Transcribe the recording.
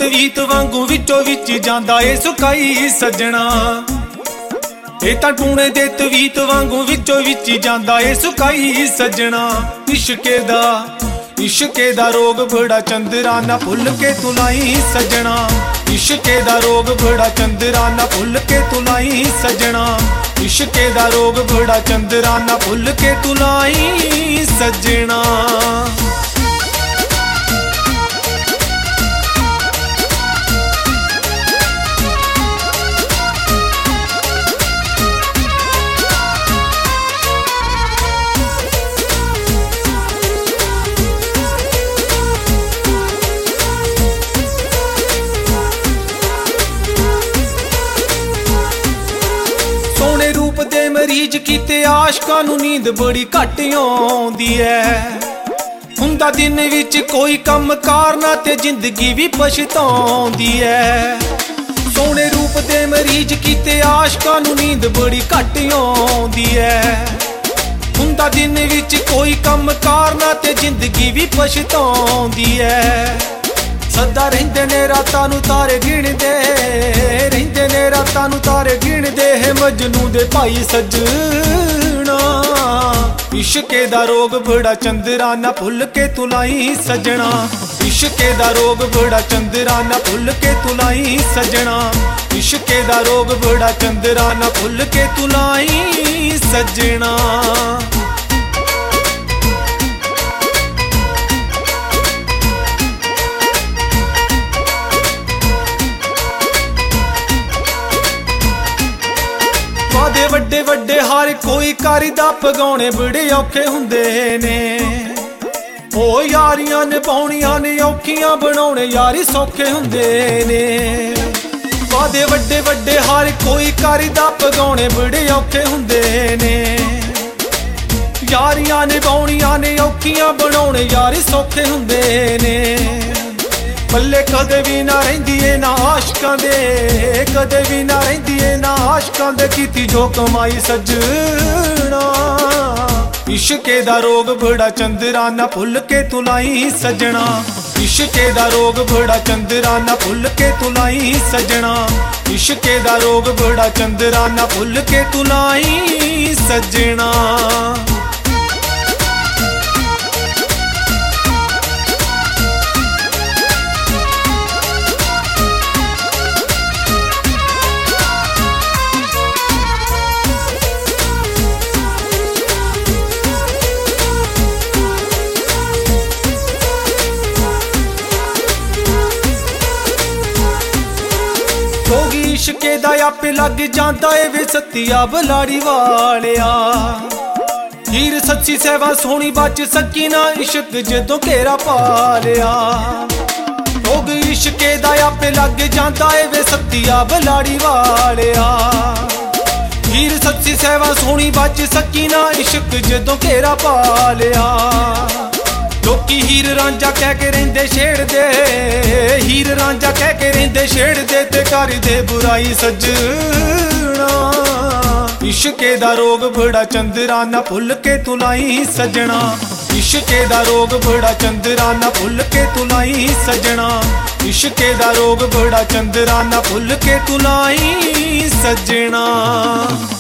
ਤਵੀਤ ਵਾਂਗੂ ਵਿੱਚੋਂ ਵਿੱਚ ਜਾਂਦਾ ਏ ਸੁਕਾਈ ਸੱਜਣਾ। ਇਹ ਤਾਂ ਟੂਣੇ ਦੇ ਤਵੀਤ ਵਾਂਗੂ ਵਿੱਚੋਂ ਵਿੱਚ ਜਾਂਦਾ ਏ ਸੁਕਾਈ ਸੱਜਣਾ। ਇਸ਼ਕੇ ਦਾ ਰੋਗ ਬੜਾ ਚੰਦਰਾ ਨਾ ਭੁੱਲ ਕੇ ਤੂੰ ਲਾਈ ਸੱਜਣਾ। ਇਸ਼ਕੇ ਦਾ ਰੋਗ ਬੜਾ ਚੰਦਰਾ ਨਾ ਭੁੱਲ ਕੇ ਤੂੰ ਲਾਈ ਸੱਜਣਾ। ਇਸ਼ਕੇ ਦਾ ਰੋਗ ਬੜਾ ਚੰਦਰਾ ਨਾ ਭੁੱਲ ਕੇ ਤੂੰ ਲਾਈ ਸੱਜਣਾ। ਸੋਹਣੇ ਰੂਪ ਦੇ ਮਰੀਜ਼ ਕੀਤੇ ਆਸ਼ਕਾਂ ਨੂੰ ਨੀਂਦ ਬੜੀ ਘੱਟ ਆਉਂਦੀ ਐ। ਹੁੰਦਾ ਦਿਨ ਵਿੱਚ ਕੋਈ ਕੰਮ ਕਾਰ ਨਾ ਤੇ ਜ਼ਿੰਦਗੀ ਵੀ ਪਛਤਾਉਂਦੀ ਐ। ਸੋਹਣੇ ਰੂਪ ਦੇ ਮਰੀਜ਼ ਕੀਤੇ ਆਸ਼ਕਾਂ ਨੂੰ ਨੀਂਦ ਬੜੀ ਘੱਟ ਆਉਂਦੀ ਐ। ਹੁੰਦਾ ਦਿਨ ਵਿੱਚ ਕੋਈ ਕੰਮ ਕਾਰ ਨਾ ਤੇ ਜ਼ਿੰਦਗੀ ਵੀ ਪਛਤਾਉਂਦੀ ਐ। ਸਦਾ ਰਹਿੰਦੇ ਨੇ ਰਾਤਾਂ ਨੂੰ ਤਾਰੇ ਗਿਣਦੇ, ਰਹਿੰਦੇ ਨੇ ਰਾਤਾਂ ਨੂੰ ਤਾਰੇ ਗਿਣਦੇ ਹੈ ਮਜਨੂ ਦੇ ਭਾਈ ਸੱਜਣਾ। ਇਸ਼ਕੇ ਦਾ ਰੋਗ ਬੜਾ ਚੰਦਰਾ ਨਾ ਭੁੱਲ ਕੇ ਤੂੰ ਲਾਈ ਸੱਜਣਾ। ਇਸ਼ਕੇ ਦਾ ਰੋਗ ਬੜਾ ਚੰਦਰਾ ਨਾ ਭੁੱਲ ਕੇ ਤੂੰ ਲਾਈ ਸੱਜਣਾ। ਇਸ਼ਕੇ ਦਾ ਰੋਗ ਬੜਾ ਚੰਦਰਾ ਨਾ ਭੁੱਲ ਕੇ ਤੂੰ ਲਾਈ ਸੱਜਣਾ। ਵਾਦੇ ਵੱਡੇ ਵੱਡੇ ਹਰ ਕੋਈ ਕਰਦਾ, ਪਗਾਉਣੇ ਬੜੇ ਔਖੇ ਹੁੰਦੇ ਨੇ। ਉਹ ਯਾਰੀਆਂ ਨਿਭਾਉਣੀਆਂ ਨੇ ਔਖੀਆਂ, ਬਣਾਉਣੇ ਯਾਰੀ ਸੌਖੇ ਹੁੰਦੇ ਨੇ। ਵਾਦੇ ਵੱਡੇ ਵੱਡੇ ਹਰ ਕੋਈ ਕਰਦਾ, ਪਗਾਉਣੇ ਬੜੇ ਔਖੇ ਹੁੰਦੇ ਨੇ। ਯਾਰੀਆਂ ਨਿਭਾਉਣੀਆਂ ਨੇ ਔਖੀਆਂ, ਬਣਾਉਣੇ ਯਾਰੀ ਸੌਖੇ ਹੁੰਦੇ ਨੇ। ਪੱਲੇ ਕਦੇ ਵੀ ਨਾ ਰਹਿੰਦੀ ਏ ਨਾ ਆਸ਼ਕਾਂ ਦੇ, ਕਦੇ ਵੀ ਨਾ ਰਹਿੰਦੀ ਏ ਨਾ ਆਸ਼ਕਾਂ ਦੇ, ਕੀਤੀ ਜੋ ਕਮਾਈ ਸੱਜਣਾ। ਇਸ਼ਕੇ ਦਾ ਰੋਗ ਬੜਾ ਚੰਦਰਾ ਨਾ ਭੁੱਲ ਕੇ ਤੂੰ ਲਾਈ ਸੱਜਣਾ। ਇਸ਼ਕੇ ਦਾ ਰੋਗ ਬੜਾ ਚੰਦਰਾ ਨਾ ਭੁੱਲ ਕੇ ਤੂੰ ਲਾਈ ਸੱਜਣਾ। ਇਸ਼ਕੇ ਦਾ ਰੋਗ ਬੜਾ ਚੰਦਰਾ ਨਾ ਭੁੱਲ ਕੇ ਤੂੰ ਲਾਈ ਸੱਜਣਾ। ਰੋਗੀ ਇਸ਼ਕੇ ਦਾ ਆਪੇ ਲੱਗ ਜਾਂਦਾ ਏ ਵੇ ਸੱਤੀਆ ਬਲਾੜੀ ਵਾਲਿਆ। ਹੀਰ ਸੱਚੀ ਸਹਿਵਾ ਸੋਹਣੀ ਬਚ ਸਕੀ ਨਾ, ਇਸ਼ਕ ਜਦੋਂ ਘੇਰਾ ਪਾ ਲਿਆ। ਰੋਗੀ ਇਸ਼ਕੇ ਦਾ ਆਪੇ ਲੱਗ ਜਾਂਦਾ ਏ ਵੇ ਸੱਤੀਆ ਬਲਾੜੀ ਵਾਲਿਆ। ਹੀਰ ਸੱਚੀ ਸਹਿਵਾ ਸੋਹਣੀ ਬਚ ਸਕੀ ਨਾ, ਇਸ਼ਕ ਜਦੋਂ ਘੇਰਾ ਪਾ ਲਿਆ। ਲੋਕੀ ਹੀਰ ਰਾਂਝਾ ਕਹਿ ਕੇ ਰਹਿੰਦੇ ਛੇੜਦੇ, ਹੀਰ ਰਾਂਝਾ ਕਹਿ ਕੇ ਰਹਿੰਦੇ ਛੇੜਦੇ, ਤੇ ਕਰਦੇ ਬੁਰਾਈ ਸੱਜਣਾ। ਇਸ਼ਕੇ ਦਾ ਰੋਗ ਬੜਾ ਚੰਦਰਾ ਨਾ ਭੁੱਲ ਕੇ ਤੂੰ ਲਾਈ ਸੱਜਣਾ। ਇਸ਼ਕੇ ਦਾ ਰੋਗ ਬੜਾ ਚੰਦਰਾ ਨਾ ਭੁੱਲ ਕੇ ਤੂੰ ਲਾਈ ਸੱਜਣਾ। ਇਸ਼ਕੇ ਦਾ ਰੋਗ ਬੜਾ ਚੰਦਰਾ ਨਾ ਭੁੱਲ ਕੇ ਤੂੰ ਲਾਈ ਸੱਜਣਾ।